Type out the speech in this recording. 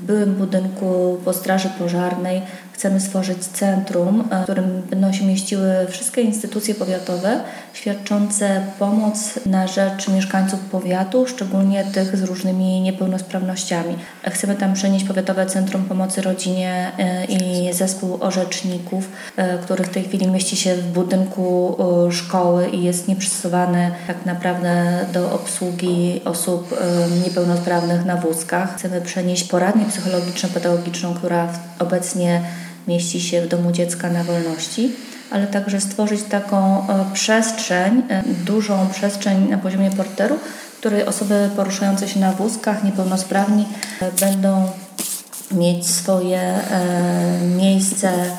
byłym budynku po Straży Pożarnej chcemy stworzyć centrum, w którym będą się mieściły wszystkie instytucje powiatowe świadczące pomoc na rzecz mieszkańców powiatu, szczególnie tych z różnymi niepełnosprawnościami. Chcemy tam przenieść Powiatowe Centrum Pomocy Rodzinie i zespół orzeczników, który w tej chwili mieści się w budynku szkoły i jest nieprzystosowany tak naprawdę do obsługi osób niepełnosprawnych na wózkach. Chcemy przenieść poradnię psychologiczno-pedagogiczną, która obecnie mieści się w Domu Dziecka na Wolności, ale także stworzyć taką przestrzeń, dużą przestrzeń na poziomie porteru, w której osoby poruszające się na wózkach, niepełnosprawni będą mieć swoje miejsce